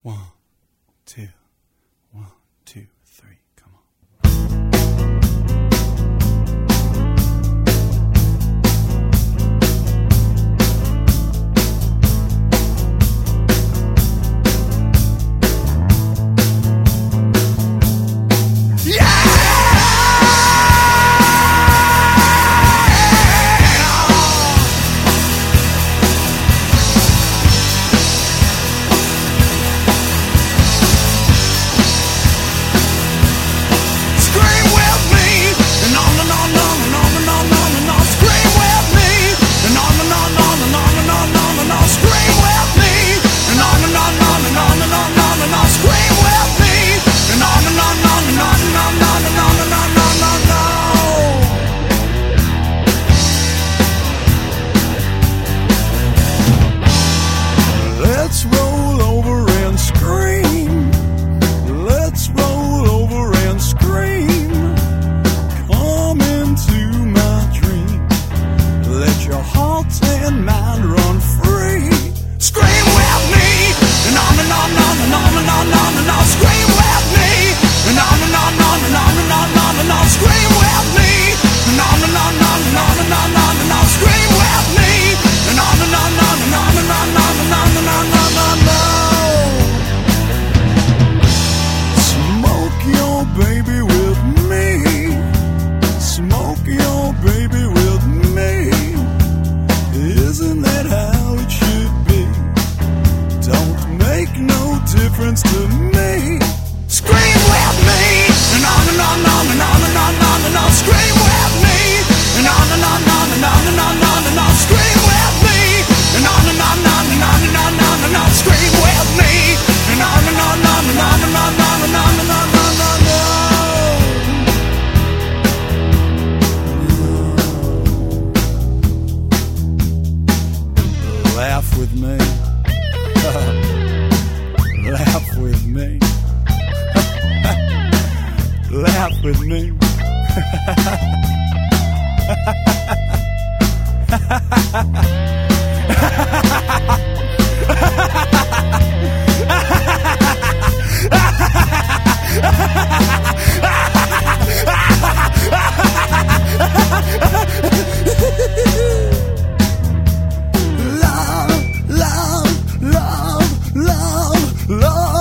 1, 2, 1, 2, 3, come on. Let's roll over and scream. Let's roll over and scream. Come into my dream. Let your heart and mind run free. Scream with me, and on and on and on and on and on and on and on. Scream with me, and on and on and on and on and on and on and on. Scream with me, and on and on and on and on and on and on and on. Scream with me, and on and on and on and on and on and on and on and on and on. Smoke your baby with me. Smoke your baby with me. Isn't that how it should be? Don't make no difference to me. Scream with me, and on and on and on and on and on and on and on. Scream with me, and on and on and on and on and on and on and on. Scream with me, and on and on and on and on and on and on and on. Scream with me, and on and on and on and on and on and on and on and on and on. Laugh with me. Laugh with me. Laugh with me. Love, love, love, love, love.